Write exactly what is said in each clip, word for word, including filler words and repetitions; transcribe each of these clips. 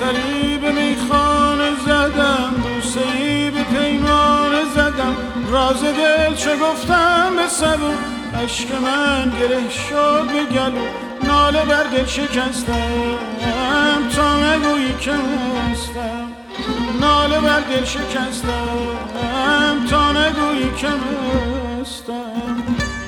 سری به میخانه زدم، بوسه‌ای به پیمانه زدم، راز دل چه گفتم به سبو، عشق من گره شد به گلو، ناله بر دل شکستم تا نگویی که مستم، ناله بر دل شکستم تا نگویی که مستم.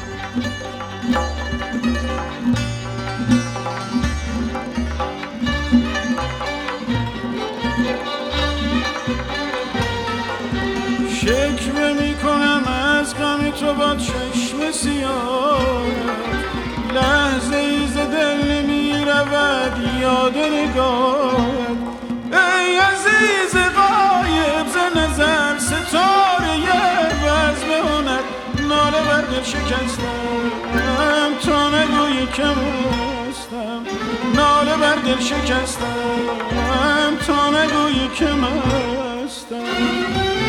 شکوه میکنم از غم تو با چشم سیاهت، لحظه ای ز دل نمی رود یاد نگاهت، ای عزیز غایب ز نظر ستاره بزم هنر، ناله بر دل شکستم تا نگویی که مستم، ناله بر دل شکستم تا نگویی که مستم.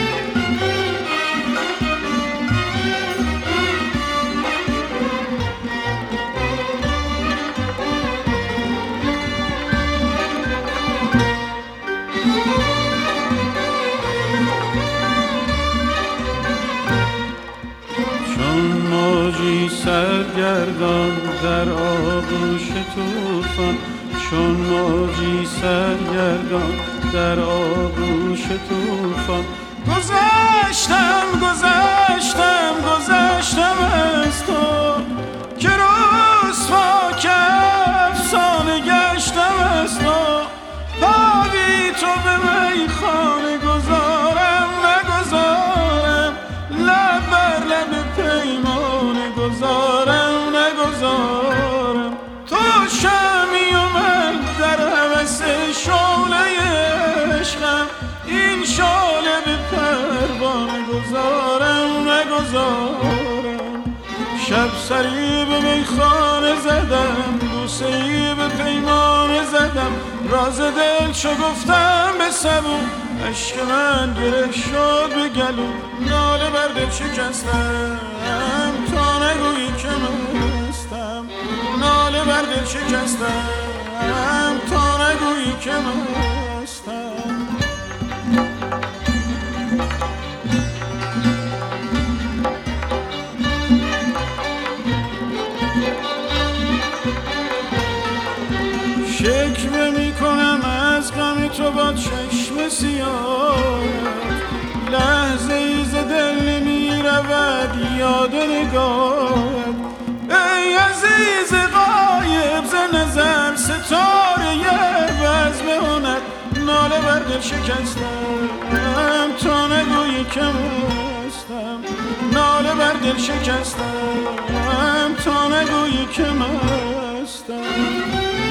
سرگردان در آغوش طوفان، چون موجی سرگردان در آغوش طوفان، گذشتم گذشتم گذشتم از تو که رسوا که افسانه گشتم از تو، بابی تو به میخانه گذارم نگذارم، لب بر لب پیمانه گذارم نگذارم، تو شمی و من در هوس شعله عشقم، این شعله به پروانه گذارم نگذارم. شب سری به میخانه زدم، بوسه‌ای به پیمانه زدم، راز دل چو گفتم به سبو، عشق من گره شد به گلو، ناله بر دل شکستم تا نگویی که مستم، ناله بر دل شکستم تا نگویی که مستم. شکوه میکنم از غم تو با چشم سیاهت، لحظه ای ز دل نمی رود یاد نگاهت، ای عزیز غایب ز نظر ستاره بزم هنر، ناله بر دل شکستم تا نگویی که مستم، ناله بر دل شکستم تا نگویی که مستم.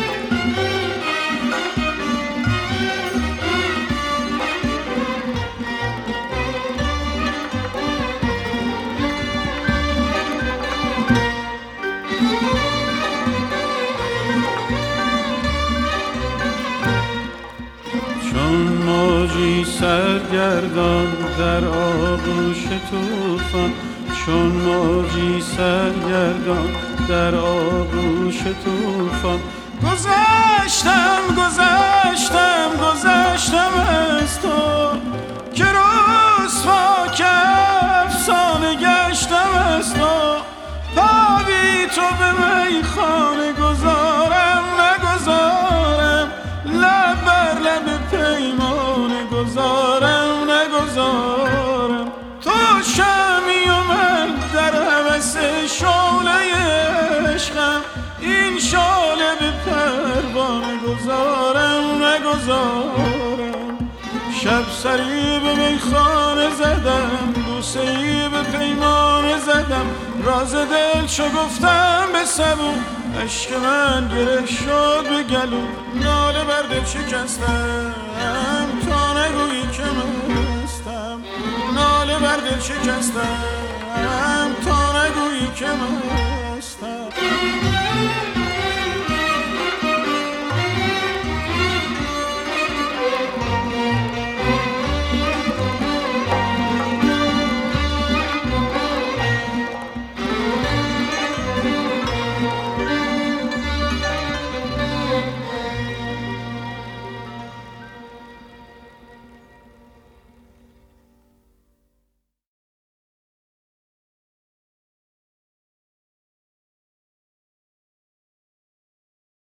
موجی سرگردان در آغوش طوفان، چون موجی سرگردان در آغوش طوفان، گذشتم گذشتم گذشتم از تو که رسوا که افسانه گشتم از تو، بابی تو به میخانه گذارم نگذارم، لب بر لب پیمانه گذارم نگذارم، تو شمی و من در هوس شعله عشقم، این شعله به پروانه گذارم نگذارم. شب سری به میخانه زدم، بوسه‌ای به پیمانه زدم، راز دل چو گفتم به سبو، عشق من گره شد به گلو، ناله بر دل شکستم تا نگویی که مستم، ناله بر دل شکستم تا نگویی که مستم.